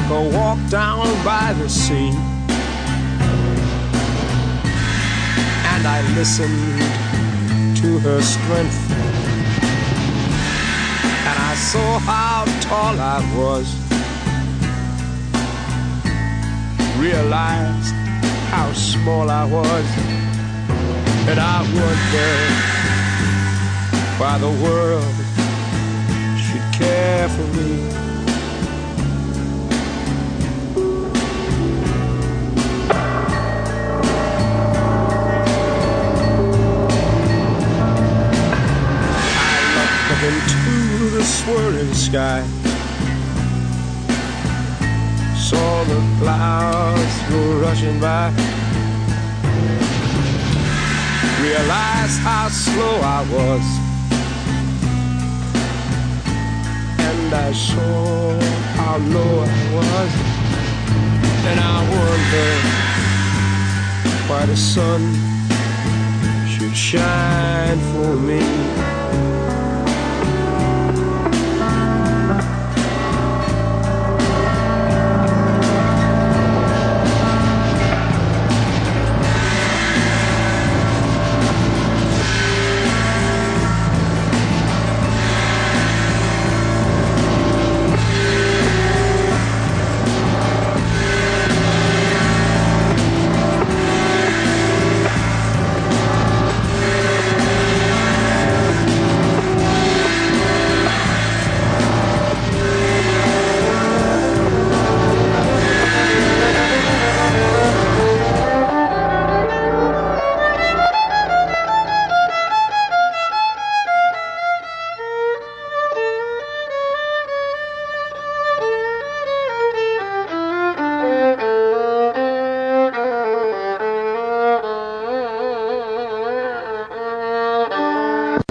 a walk down by the sea, and I listened to her strength, and I saw how tall I was, realized how small I was, and I wondered why the world should care for me. Into the swirling sky, saw the clouds go rushing by, realized how slow I was, and I saw how low I was, and I wondered why the sun should shine for me.